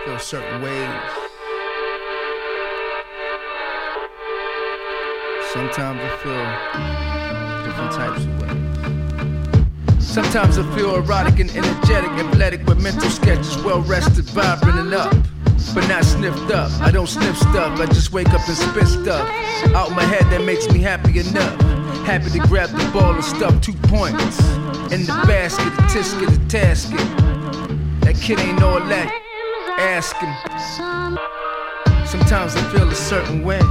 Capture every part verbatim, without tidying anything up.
feel certain ways. Sometimes I feel different types of ways. Sometimes I feel erotic and energetic, athletic with mental sketches, well rested, vibrant and up, but not sniffed up. I don't sniff stuff, I just wake up and spit stuff out my head that makes me happy enough. Happy to grab the ball and stuff two points in the basket, the tisket, the tasket. That kid ain't all that asking. Sometimes I feel a certain way.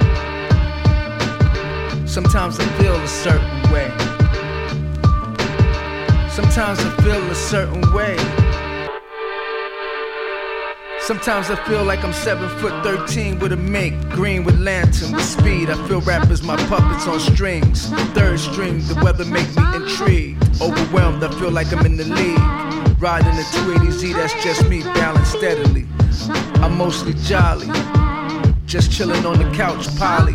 Sometimes I feel a certain way. Sometimes I feel a certain way. Sometimes I feel like I'm seven foot thirteen with a mink, green with lantern, with speed. I feel rappers my puppets on strings. Third string, the weather make me intrigued. Overwhelmed, I feel like I'm in the league. Riding a two eighty Z, that's just me, balanced steadily. I'm mostly jolly, just chilling on the couch, poly.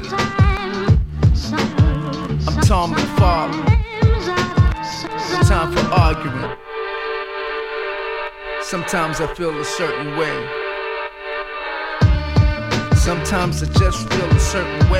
I'm Tom McFarlane. No time for arguing. Sometimes I feel a certain way. Sometimes I just feel a certain way.